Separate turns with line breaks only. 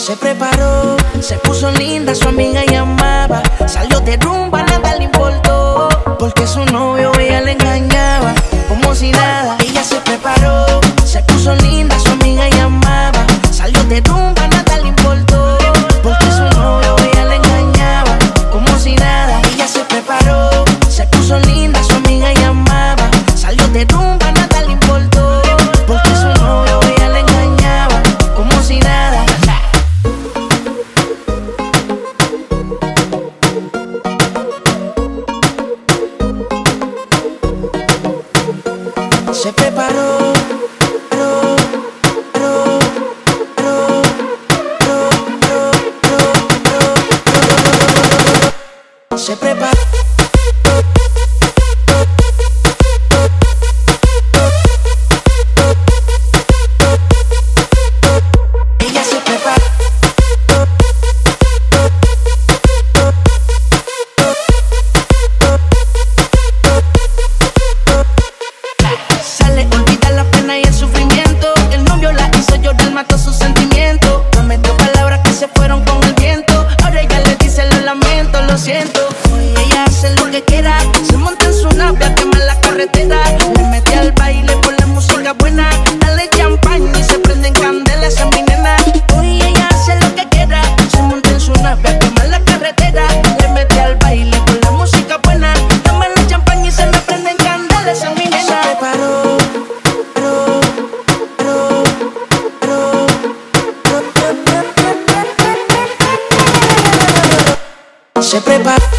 Se preparó, se puso linda, su amiga llamaba. Salió de rumba, nada le importó, porque su novio ella le engañaba. Como si nada, ella se preparó, se puso linda, su amiga llamaba. Salió de rumba, nada le importó, porque su novio ella le engañaba. Como si nada, ella se preparó, se puso linda, su amiga llamaba. Salió de rumba, nada le importó, porque su novio ella le engañaba. Como si nada. Se preparó, se preparó. Ella se preparó. Sale, olvida la pena y el sufrimiento. El novio la hizo llorar, mató sus sentimientos. Prometió palabras que se fueron con el viento. Ahora ella le dice lo lamento, lo siento. Hoy ella hace lo que quiera, se monta en su nave a quemar la carretera. Le mete al baile por la música buena. Dale champaña y se prenden candelas, esa es mi nena. Hoy ella hace lo que quiera, se monta en su nave a quemar la carretera. Le mete al baile por la música buena. Dame la champaña y se me prenden candelas, esa es mi nena. Se preparó, se preparó.